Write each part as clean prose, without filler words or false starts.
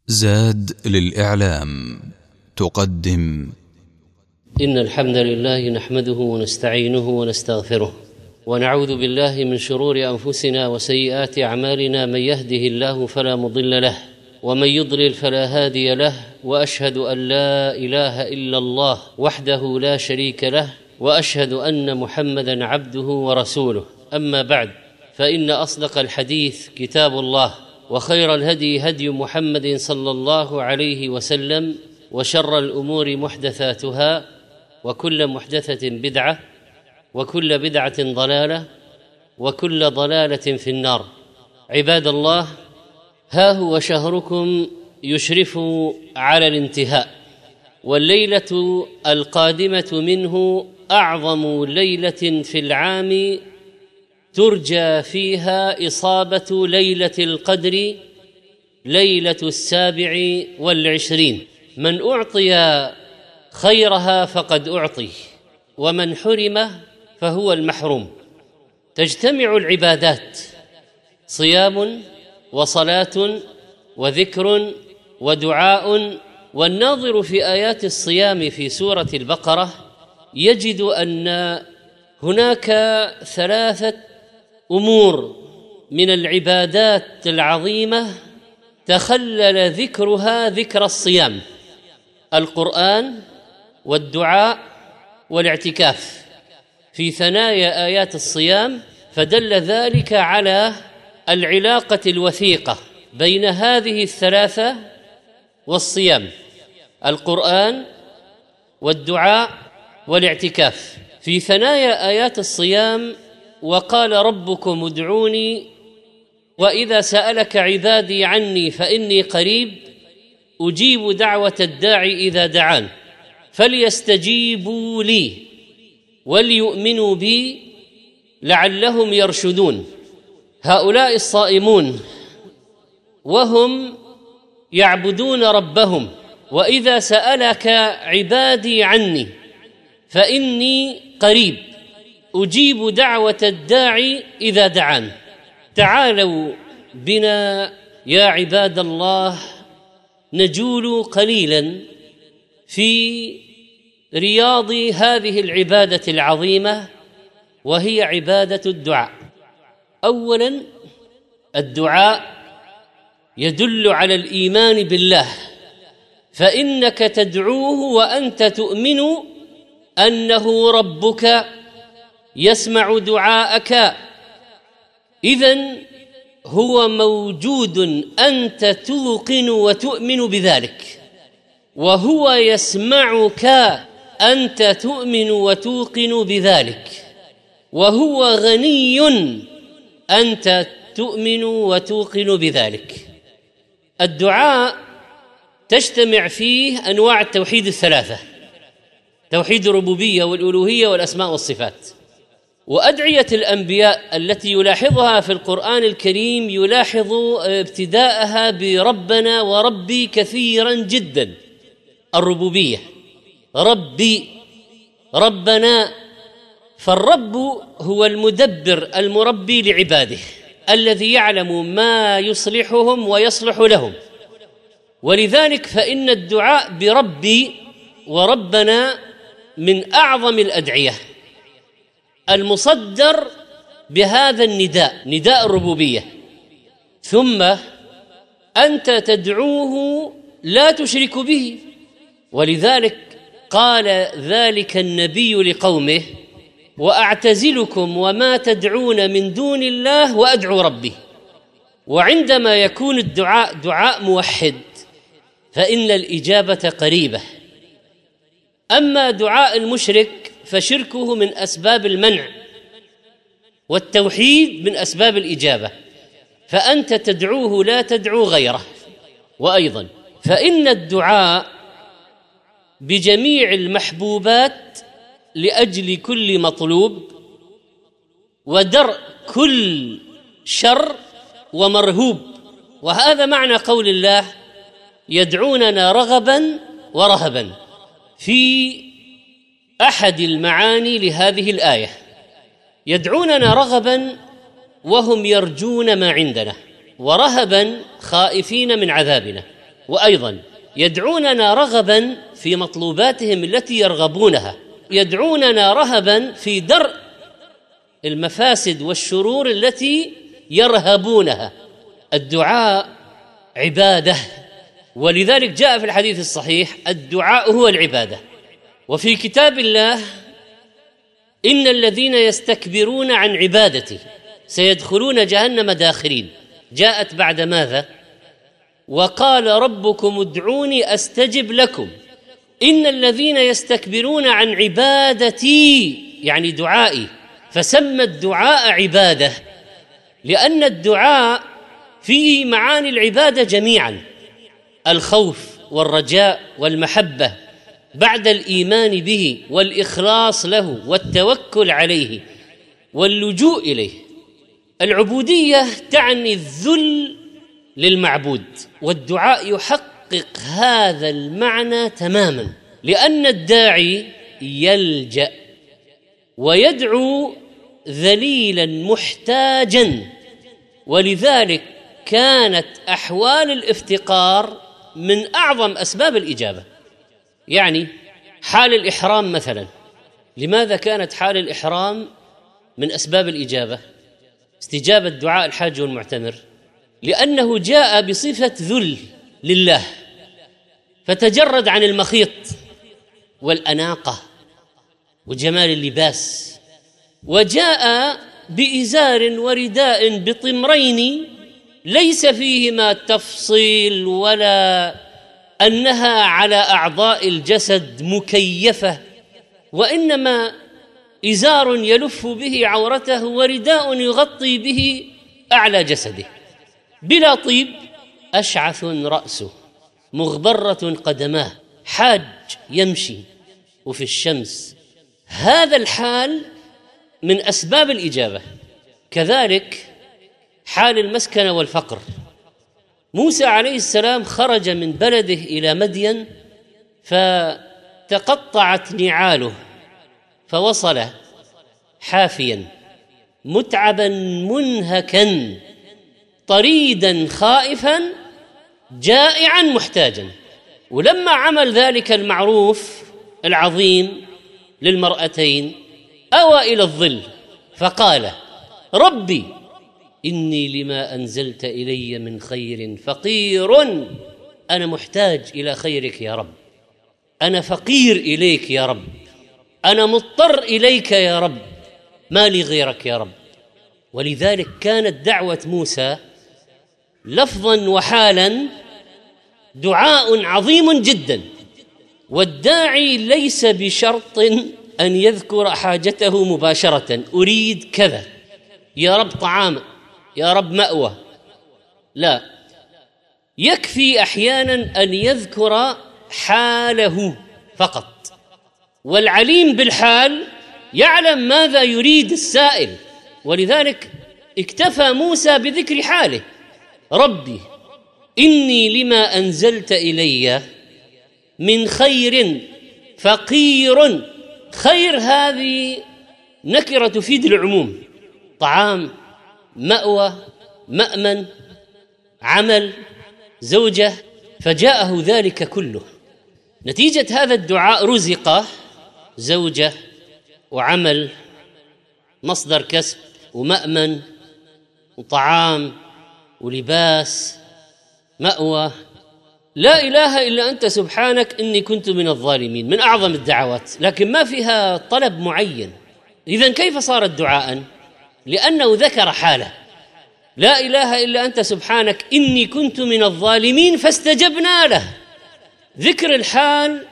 زاد للإعلام تقدم. إن الحمد لله نحمده ونستعينه ونستغفره ونعوذ بالله من شرور أنفسنا وسيئات أعمالنا، من يهده الله فلا مضل له ومن يضلل فلا هادي له، وأشهد أن لا إله إلا الله وحده لا شريك له، وأشهد أن محمدًا عبده ورسوله. أما بعد، فإن أصدق الحديث كتاب الله، وخير الهدي هدي محمد صلى الله عليه وسلم، وشر الأمور محدثاتها، وكل محدثة بدعة، وكل بدعة ضلالة، وكل ضلالة في النار. عباد الله، ها هو شهركم يشرف على الانتهاء، والليلة القادمة منه أعظم ليلة في العام، ترجى فيها إصابة ليلة القدر، ليلة 27. من أعطي خيرها فقد أعطي، ومن حرم فهو المحروم. تجتمع العبادات، صيام وصلاة وذكر ودعاء، والناظر في آيات الصيام في سورة البقرة يجد أن هناك 3 أمور من العبادات العظيمة تخلل ذكرها ذكر الصيام: القرآن والدعاء والاعتكاف في ثنايا آيات الصيام، فدل ذلك على العلاقة الوثيقة بين هذه ال3 والصيام: القرآن والدعاء والاعتكاف في ثنايا آيات الصيام. وقال ربكم ادعوني وإذا سألك عبادي عني فإني قريب أجيب دعوة الداعي إذا دعان فليستجيبوا لي وليؤمنوا بي لعلهم يرشدون. هؤلاء الصائمون وهم يعبدون ربهم: وإذا سألك عبادي عني فإني قريب أجيب دعوة الداعي إذا دعان. تعالوا بنا يا عباد الله نجول قليلا في رياض هذه العبادة العظيمة، وهي عبادة الدعاء. أولا، الدعاء يدل على الإيمان بالله، فإنك تدعوه وأنت تؤمن أنه ربك يسمع دعاءك، إذن هو موجود، أنت توقن وتؤمن بذلك، وهو يسمعك، أنت تؤمن وتوقن بذلك، وهو غني، أنت تؤمن وتوقن بذلك. الدعاء تجتمع فيه أنواع التوحيد ال3: توحيد الربوبية والألوهية والأسماء والصفات. وأدعية الأنبياء التي يلاحظها في القرآن الكريم يلاحظ ابتداءها بربنا وربي كثيرا جدا: الربوبية، ربي، ربنا. فالرب هو المدبر المربي لعباده، الذي يعلم ما يصلحهم ويصلح لهم. ولذلك فإن الدعاء بربي وربنا من أعظم الأدعية، المصدر بهذا النداء، نداء الربوبية. ثم أنت تدعوه لا تشرك به، ولذلك قال ذلك النبي لقومه: وأعتزلكم وما تدعون من دون الله وأدعو ربي. وعندما يكون الدعاء دعاء موحد فإن الإجابة قريبة. أما دعاء المشرك فشركه من أسباب المنع، والتوحيد من أسباب الإجابة، فأنت تدعوه لا تدعو غيره. وأيضا فإن الدعاء بجميع المحبوبات لأجل كل مطلوب، ودرء كل شر ومرهوب. وهذا معنى قول الله: يدعوننا رغبا ورهبا. في أحد المعاني لهذه الآية يدعوننا رغبا وهم يرجون ما عندنا، ورهبا خائفين من عذابنا. وأيضا يدعوننا رغبا في مطلوباتهم التي يرغبونها، يدعوننا رهبا في درء المفاسد والشرور التي يرهبونها. الدعاء عبادة، ولذلك جاء في الحديث الصحيح: الدعاء هو العبادة. وفي كتاب الله: إن الذين يستكبرون عن عبادتي سيدخلون جهنم داخرين. جاءت بعد ماذا؟ وقال ربكم ادعوني أستجب لكم إن الذين يستكبرون عن عبادتي، يعني دعائي، فسمى الدعاء عبادة، لأن الدعاء فيه معاني العبادة جميعا: الخوف والرجاء والمحبة بعد الإيمان به والإخلاص له والتوكل عليه واللجوء إليه. العبودية تعني الذل للمعبود، والدعاء يحقق هذا المعنى تماما، لأن الداعي يلجأ ويدعو ذليلا محتاجا، ولذلك كانت أحوال الافتقار من أعظم أسباب الإجابة. يعني حال الإحرام مثلا، لماذا كانت حال الإحرام من أسباب الإجابة، استجابة دعاء الحاج والمعتمر؟ لأنه جاء بصفة ذل لله، فتجرد عن المخيط والأناقة وجمال اللباس، وجاء بإزار ورداء بطمرين ليس فيهما تفصيل ولا أنها على أعضاء الجسد مكيفة، وإنما إزار يلف به عورته ورداء يغطي به أعلى جسده، بلا طيب، أشعث رأسه، مغبرة قدماه، حاج يمشي وفي الشمس. هذا الحال من أسباب الإجابة. كذلك حال المسكنة والفقر. موسى عليه السلام خرج من بلده إلى مدين فتقطعت نعاله، فوصل حافيا متعبا منهكا طريدا خائفا جائعا محتاجا. ولما عمل ذلك المعروف العظيم للمرأتين أوى إلى الظل فقال: ربي إني لما أنزلت إلي من خير فقير. أنا محتاج إلى خيرك يا رب، أنا فقير إليك يا رب، أنا مضطر إليك يا رب، ما لي غيرك يا رب. ولذلك كانت دعوة موسى لفظا وحالا دعاء عظيم جدا. والداعي ليس بشرط أن يذكر حاجته مباشرة: أريد كذا يا رب، طعام يا رب، مأوى. لا، يكفي أحيانا أن يذكر حاله فقط، والعليم بالحال يعلم ماذا يريد السائل. ولذلك اكتفى موسى بذكر حاله: ربي إني لما أنزلت إلي من خير فقير. خير هذه نكرة تفيد العموم: طعام، مأوى، مأمن، عمل، زوجة، فجاءه ذلك كله. نتيجة هذا الدعاء رزق زوجة وعمل، مصدر كسب ومأمن وطعام ولباس، مأوى. لا إله إلا أنت سبحانك إني كنت من الظالمين، من أعظم الدعوات، لكن ما فيها طلب معين. إذن كيف صارت دعاء؟ لأنه ذكر حاله: لا إله إلا أنت سبحانك إني كنت من الظالمين، فاستجبنا له. ذكر الحال،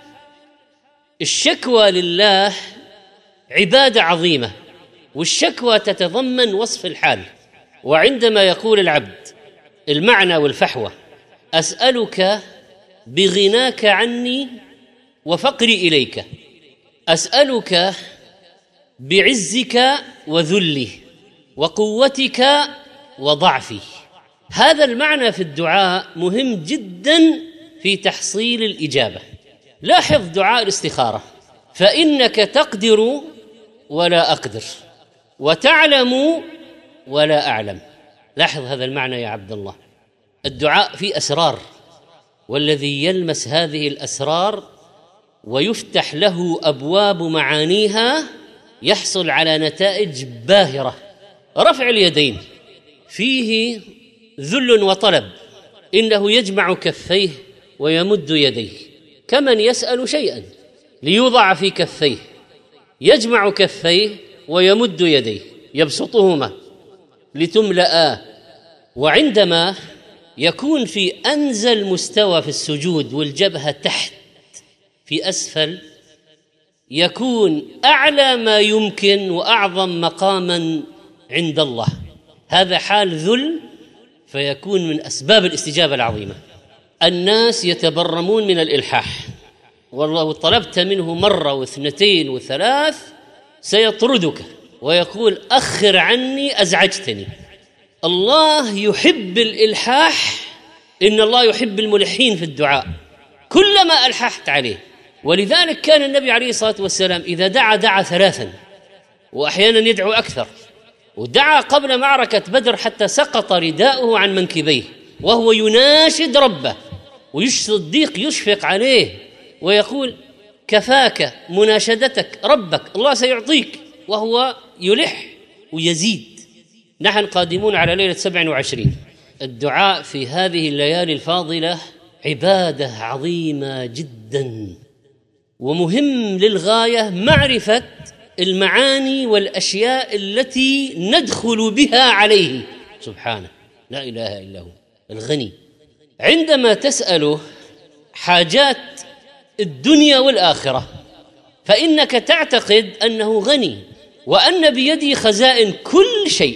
الشكوى لله عبادة عظيمة، والشكوى تتضمن وصف الحال. وعندما يقول العبد المعنى والفحوى: أسألك بغناك عني وفقري إليك، أسألك بعزك وذلي وقوتك وضعفي. هذا المعنى في الدعاء مهم جدا في تحصيل الإجابة. لاحظ دعاء الاستخارة: فإنك تقدر ولا أقدر، وتعلم ولا أعلم. لاحظ هذا المعنى يا عبد الله. الدعاء فيه أسرار والذي يلمس هذه الأسرار ويفتح له أبواب معانيها يحصل على نتائج باهرة. رفع اليدين فيه ذل وطلب، إنه يجمع كفيه ويمد يديه كمن يسأل شيئا ليوضع في كفيه، يجمع كفيه ويمد يديه يبسطهما لتملأ. وعندما يكون في أنزل مستوى في السجود والجبهة تحت في أسفل، يكون أعلى ما يمكن وأعظم مقاما عند الله. هذا حال ذل، فيكون من أسباب الاستجابة العظيمة. الناس يتبرمون من الإلحاح، والله طلبت منه مرة واثنتين وثلاث سيطردك ويقول أخر عني أزعجتني. الله يحب الإلحاح، إن الله يحب الملحين في الدعاء كلما ألححت عليه. ولذلك كان النبي عليه الصلاة والسلام إذا دعا ثلاثا، وأحيانا يدعو أكثر. ودعا قبل معركة بدر حتى سقط رداؤه عن منكبيه وهو يناشد ربه، والصديق يشفق عليه ويقول كفاك مناشدتك ربك، الله سيعطيك، وهو يلح ويزيد. نحن قادمون على ليلة 27. الدعاء في هذه الليالي الفاضلة عبادة عظيمة جدا، ومهم للغاية معرفة المعاني والأشياء التي ندخل بها عليه سبحانه، لا إله إلا هو الغني. عندما تسأله حاجات الدنيا والآخرة فإنك تعتقد أنه غني وأن بيده خزائن كل شيء،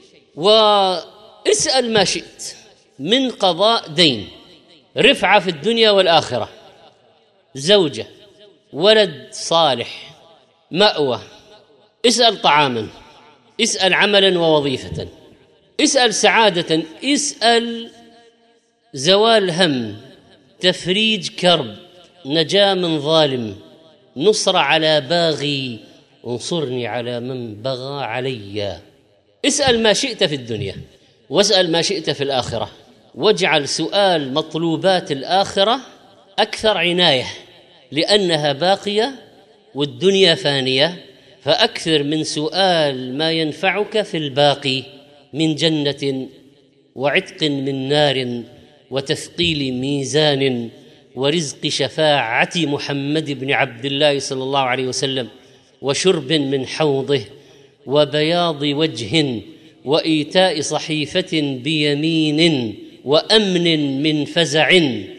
واسأل ما شئت من قضاء دين، رفعة في الدنيا والآخرة، زوجة، ولد صالح، مأوى، اسأل طعاما، اسأل عملا ووظيفة، اسأل سعادة، اسأل زوال هم، تفريج كرب، نجاة من ظالم، نصر على باغي، انصرني على من بغى علي. اسأل ما شئت في الدنيا واسأل ما شئت في الآخرة، واجعل سؤال مطلوبات الآخرة أكثر عناية، لأنها باقية والدنيا فانية، فأكثر من سؤال ما ينفعك في الباقي من جنة وعتق من نار وتثقيل ميزان ورزق شفاعة محمد بن عبد الله صلى الله عليه وسلم، وشرب من حوضه، وبياض وجه، وإيتاء صحيفة بيمين، وأمن من فزع،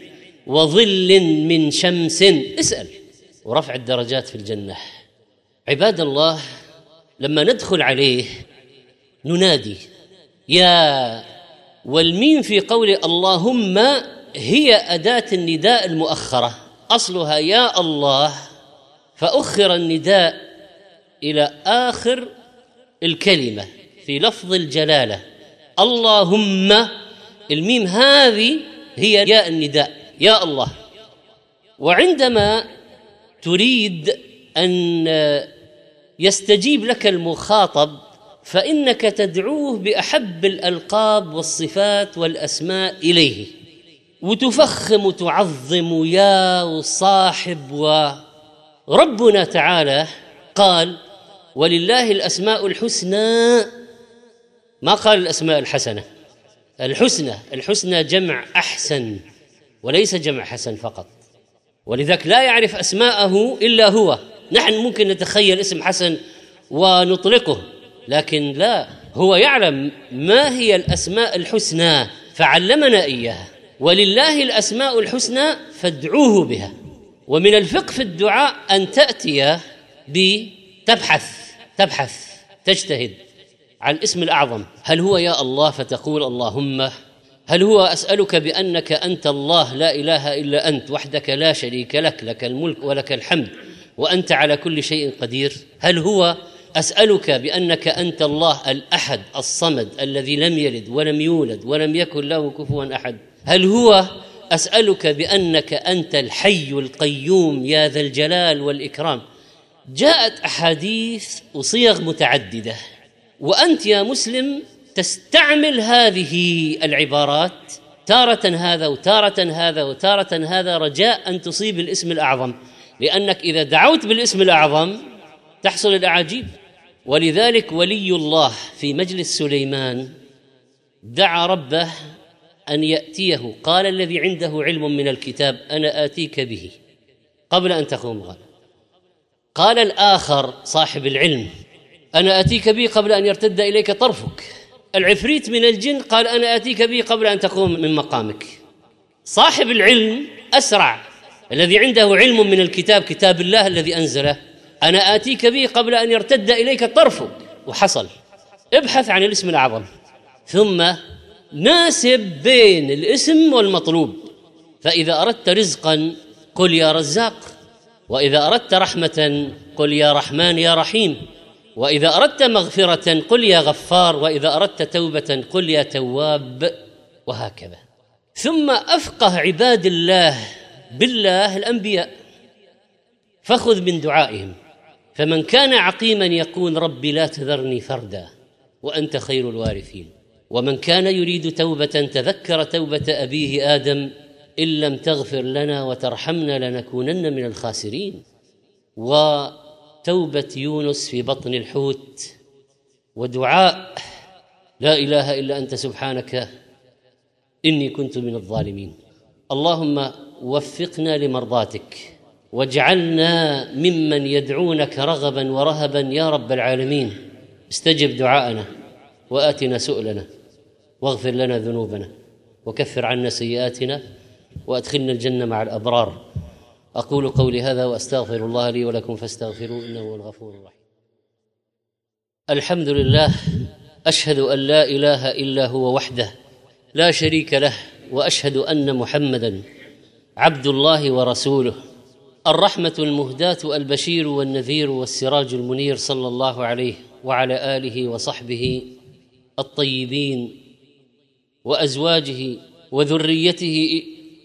وظل من شمس. اسأل، ورفع الدرجات في الجنة. عباد الله، لما ندخل عليه ننادي يا، والميم في قول اللهم هي أداة النداء المؤخرة، أصلها يا الله، فأخر النداء إلى آخر الكلمة في لفظ الجلالة. اللهم، الميم هذه هي يا النداء، يا الله. وعندما تريد أن يستجيب لك المخاطب فإنك تدعوه بأحب الألقاب والصفات والأسماء إليه، وتفخم وتعظم يا وصاحب. وربنا تعالى قال ولله الأسماء الحسنى، ما قال الأسماء الحسنة، الحسنى جمع أحسن وليس جمع حسن فقط، ولذلك لا يعرف أسماءه إلا هو. نحن ممكن نتخيل اسم حسن ونطلقه، لكن لا، هو يعلم ما هي الأسماء الحسنى فعلمنا إياها. ولله الأسماء الحسنى فادعوه بها. ومن الفقه في الدعاء أن تأتي تبحث تجتهد عن الاسم الأعظم. هل هو يا الله فتقول اللهم؟ هل هو أسألك بأنك أنت الله لا إله إلا أنت وحدك لا شريك لك، لك الملك ولك الحمد وأنت على كل شيء قدير؟ هل هو أسألك بأنك أنت الله الأحد الصمد الذي لم يلد ولم يولد ولم يكن له كفوا أحد؟ هل هو أسألك بأنك أنت الحي القيوم يا ذا الجلال والإكرام؟ جاءت أحاديث وصيغ متعددة، وأنت يا مسلم تستعمل هذه العبارات تارة هذا وتارة هذا وتارة هذا، رجاء أن تصيب الاسم الأعظم، لأنك إذا دعوت بالاسم الأعظم تحصل الأعاجيب. ولذلك ولي الله في مجلس سليمان دعا ربه أن يأتيه، قال الذي عنده علم من الكتاب أنا آتيك به قبل أن تقوم غدا. قال الآخر صاحب العلم أنا آتيك به قبل أن يرتد إليك طرفك. العفريت من الجن قال أنا آتيك به قبل أن تقوم من مقامك. صاحب العلم أسرع، الذي عنده علم من الكتاب، كتاب الله الذي أنزله، أنا آتيك به قبل أن يرتد إليك طرفك، وحصل. ابحث عن الاسم الأعظم، ثم ناسب بين الاسم والمطلوب. فإذا أردت رزقا قل يا رزاق، وإذا أردت رحمة قل يا رحمن يا رحيم، وإذا أردت مغفرة قل يا غفار، وإذا أردت توبة قل يا تواب، وهكذا. ثم أفقه عباد الله بالله الأنبياء، فخذ من دعائهم. فمن كان عقيما يقول رب لا تذرني فردا وأنت خير الوارثين، ومن كان يريد توبة تذكر توبة أبيه آدم إن لم تغفر لنا وترحمنا لنكونن من الخاسرين، وتوبة يونس في بطن الحوت، ودعاء لا إله إلا أنت سبحانك إني كنت من الظالمين. اللهم وفقنا لمرضاتك، واجعلنا ممن يدعونك رغبا ورهبا يا رب العالمين. استجب دعاءنا وآتنا سؤلنا، واغفر لنا ذنوبنا، وكفر عنا سيئاتنا، وأدخلنا الجنة مع الأبرار. أقول قولي هذا وأستغفر الله لي ولكم فاستغفروه إنه هو الغفور الرحيم. الحمد لله، أشهد أن لا إله إلا هو وحده لا شريك له، وأشهد أن محمدًا عبد الله ورسوله، الرحمة المهداة البشير والنذير والسراج المنير، صلى الله عليه وعلى آله وصحبه الطيبين وأزواجه وذريته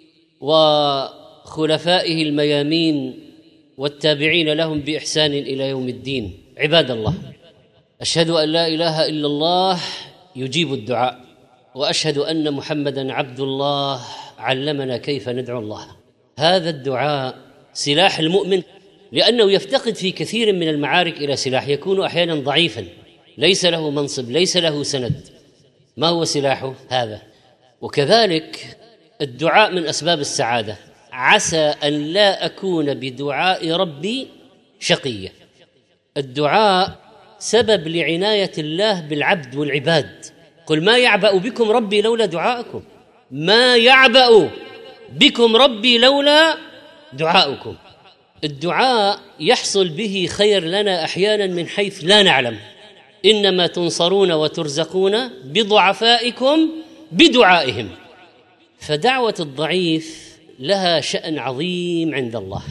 وخلفائه الميامين والتابعين لهم بإحسان إلى يوم الدين. عباد الله، أشهد أن لا إله إلا الله يجيب الدعاء، وأشهد أن محمدًا عبد الله علمنا كيف ندعو الله. هذا الدعاء سلاح المؤمن، لأنه يفتقد في كثير من المعارك إلى سلاح، يكون أحياناً ضعيفاً، ليس له منصب، ليس له سند. ما هو سلاحه؟ هذا. وكذلك الدعاء من أسباب السعادة. عسى أن لا أكون بدعاء ربي شقيا. الدعاء سبب لعناية الله بالعبد والعباد. قل ما يعبأ بكم ربي لولا دعاءكم، ما يعبأ بكم ربي لولا دعاؤكم. الدعاء يحصل به خير لنا أحيانا من حيث لا نعلم. إنما تنصرون وترزقون بضعفائكم بدعائهم. فدعوة الضعيف لها شأن عظيم عند الله.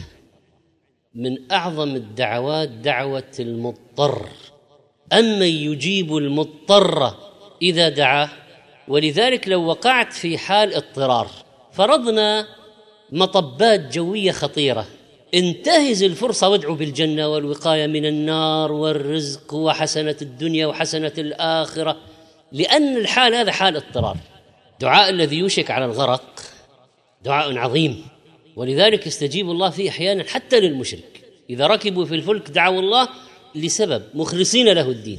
من أعظم الدعوات دعوة المضطر، أمن يجيب المضطر إذا دعاه. ولذلك لو وقعت في حال اضطرار، فرضنا مطبات جوية خطيرة، انتهز الفرصة وادعو بالجنة والوقاية من النار والرزق وحسنة الدنيا وحسنة الآخرة، لأن الحال هذا حال اضطرار. دعاء الذي يوشك على الغرق دعاء عظيم، ولذلك يستجيب الله فيه أحيانا حتى للمشرك. إذا ركبوا في الفلك دعوا الله لسبب مخلصين له الدين.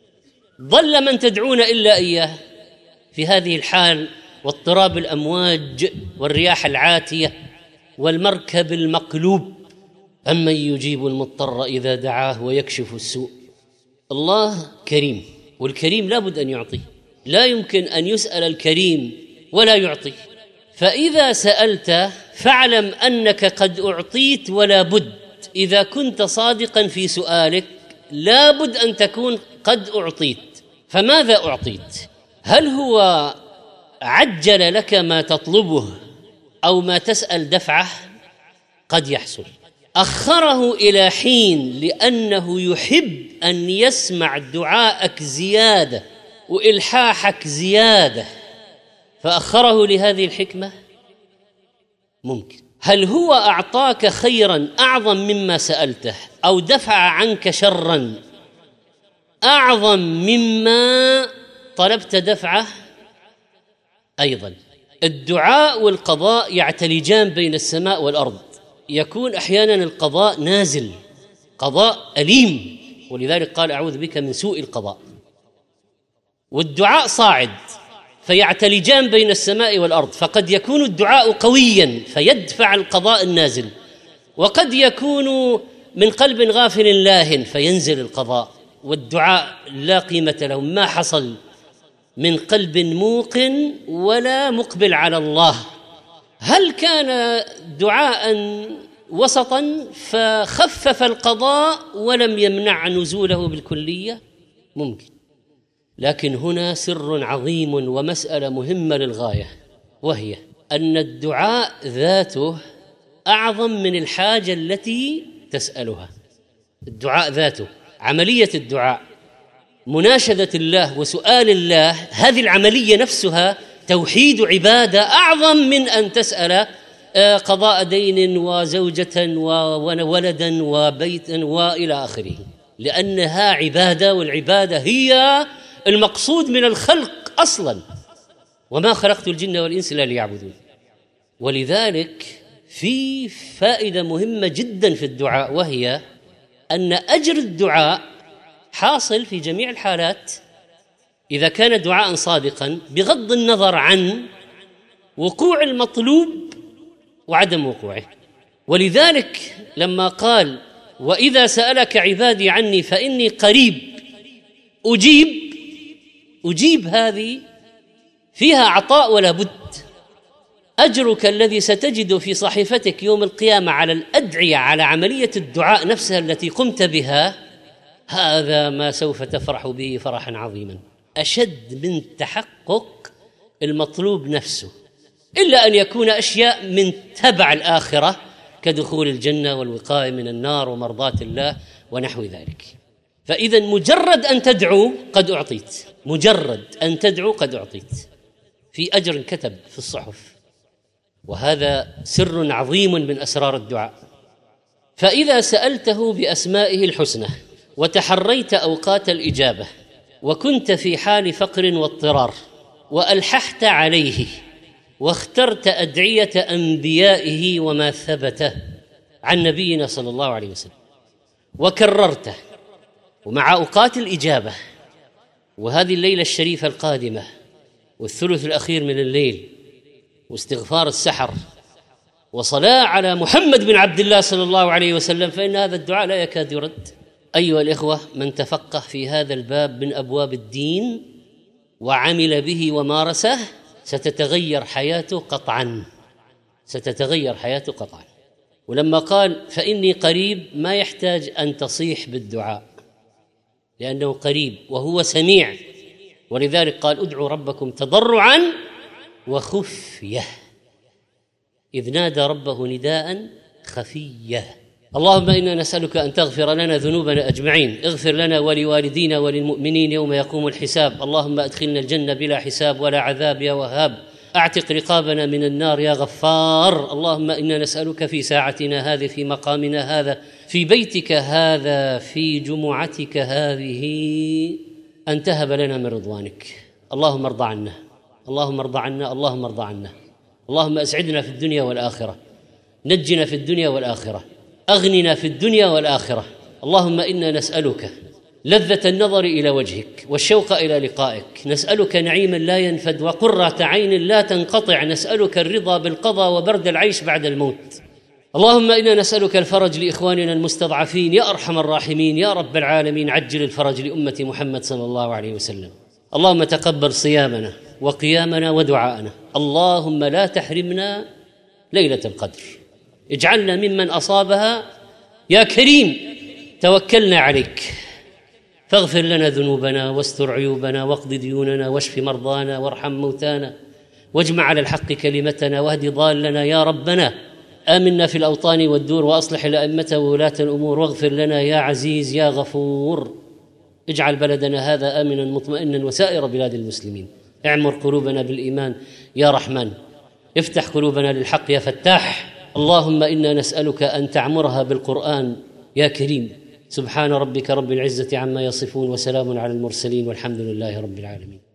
ضل من تدعون إلا إياه في هذه الحال، واضطراب الأمواج والرياح العاتية والمركب المقلوب. أمن يجيب المضطر إذا دعاه ويكشف السوء. الله كريم، والكريم لا بد أن يعطي، لا يمكن أن يسأل الكريم ولا يعطي. فإذا سألت فاعلم أنك قد أعطيت، ولا بد إذا كنت صادقا في سؤالك لا بد أن تكون قد أعطيت. فماذا أعطيت؟ هل هو عجل لك ما تطلبه أو ما تسأل دفعه؟ قد يحصل. أخره إلى حين لأنه يحب أن يسمع دعاءك زيادة وإلحاحك زيادة، فأخره لهذه الحكمة. ممكن. هل هو أعطاك خيرا أعظم مما سألته، أو دفع عنك شرا أعظم مما طلبت دفعه؟ أيضا. الدعاء والقضاء يعتلجان بين السماء والأرض. يكون أحيانا القضاء نازل، قضاء أليم، ولذلك قال أعوذ بك من سوء القضاء. والدعاء صاعد، فيعتلجان بين السماء والأرض، فقد يكون الدعاء قويا فيدفع القضاء النازل، وقد يكون من قلب غافل لاهٍ فينزل القضاء. والدعاء لا قيمة له ما حصل من قلب موقن ولا مقبل على الله. هل كان دعاء وسطا فخفف القضاء ولم يمنع نزوله بالكلية؟ ممكن، لكن هنا سر عظيم ومسألة مهمة للغاية، وهي أن الدعاء ذاته أعظم من الحاجة التي تسألها. الدعاء ذاته، عملية الدعاء، مناشدة الله وسؤال الله، هذه العملية نفسها توحيد عبادة أعظم من أن تسأل قضاء دين وزوجة وولدا وبيتا وإلى آخره، لأنها عبادة، والعبادة هي المقصود من الخلق أصلا، وما خلقت الجن والإنس إلا ليعبدون. ولذلك في فائدة مهمة جدا في الدعاء، وهي أن أجر الدعاء حاصل في جميع الحالات إذا كان دعاء صادقا، بغض النظر عن وقوع المطلوب وعدم وقوعه. ولذلك لما قال وإذا سألك عبادي عني فإني قريب أجيب، هذه فيها عطاء ولا بد. أجرك الذي ستجد في صحيفتك يوم القيامة على الأدعية، على عملية الدعاء نفسها التي قمت بها، هذا ما سوف تفرح به فرحا عظيما، أشد من تحقق المطلوب نفسه، إلا أن يكون أشياء من تبع الآخرة كدخول الجنة والوقاية من النار ومرضاة الله ونحو ذلك. فإذا مجرد أن تدعو قد أعطيت، مجرد أن تدعو قد أعطيت، في أجر كتب في الصحف، وهذا سر عظيم من أسرار الدعاء. فإذا سألته بأسمائه الحسنى وتحريت أوقات الإجابة وكنت في حال فقر واضطرار وألححت عليه واخترت أدعية أنبيائه وما ثبت عن نبينا صلى الله عليه وسلم وكررته، ومع أوقات الإجابة وهذه الليلة الشريفة القادمة والثلث الأخير من الليل واستغفار السحر وصلاة على محمد بن عبد الله صلى الله عليه وسلم، فإن هذا الدعاء لا يكاد يرد. أيها الإخوة، من تفقه في هذا الباب من أبواب الدين وعمل به ومارسه ستتغير حياته قطعا، ستتغير حياته قطعا. ولما قال فإني قريب ما يحتاج أن تصيح بالدعاء، لأنه قريب وهو سميع، ولذلك قال ادعوا ربكم تضرعا وخفية، إذ نادى ربه نداء خفية. اللهم إنا نسألك أن تغفر لنا ذنوبنا أجمعين، اغفر لنا ولوالدينا وللمؤمنين يوم يقوم الحساب. اللهم أدخلنا الجنة بلا حساب ولا عذاب يا وهاب، أعتق رقابنا من النار يا غفار. اللهم إنا نسألك في ساعتنا هذه، في مقامنا هذا، في بيتك هذا، في جمعتك هذه، أن تهب لنا من رضوانك. اللهم ارضى عنا، اللهم ارضى عنا، اللهم ارضى عنا. اللهم أسعدنا في الدنيا والآخرة، نجنا في الدنيا والآخرة، أغننا في الدنيا والآخرة. اللهم إنا نسألك لذة النظر إلى وجهك والشوق إلى لقائك، نسألك نعيما لا ينفد وقرة عين لا تنقطع، نسألك الرضا بالقضاء وبرد العيش بعد الموت. اللهم إنا نسألك الفرج لإخواننا المستضعفين يا أرحم الراحمين يا رب العالمين، عجل الفرج لأمة محمد صلى الله عليه وسلم. اللهم تقبل صيامنا وقيامنا ودعاءنا. اللهم لا تحرمنا ليلة القدر، اجعلنا ممن أصابها يا كريم، توكلنا عليك، فاغفر لنا ذنوبنا واستر عيوبنا واقض ديوننا واشف مرضانا وارحم موتانا واجمع على الحق كلمتنا واهد ضالنا يا ربنا. آمنا في الأوطان والدور وأصلح الأئمة وولاة الأمور، واغفر لنا يا عزيز يا غفور. اجعل بلدنا هذا آمنا مطمئنا وسائر بلاد المسلمين. اعمر قلوبنا بالإيمان يا رحمن، افتح قلوبنا للحق يا فتاح. اللهم إنا نسألك أن تعمرها بالقرآن يا كريم. سبحان ربك رب العزة عما يصفون وسلام على المرسلين والحمد لله رب العالمين.